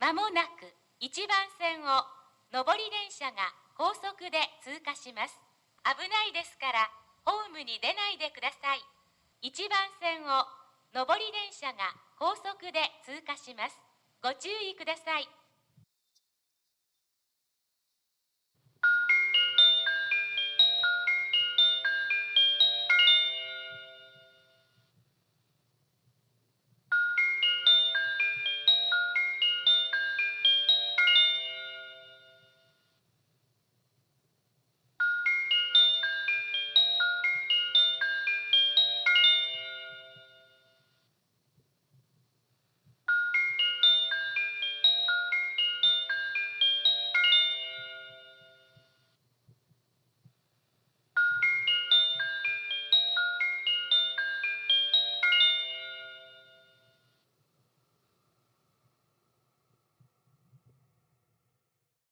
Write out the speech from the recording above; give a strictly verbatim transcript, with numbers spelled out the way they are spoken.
まもなくいちばん線を上り電車が高速で通過します。危ないですからホームに出ないでください。いちばん線を上り電車が高速で通過します。ご注意ください。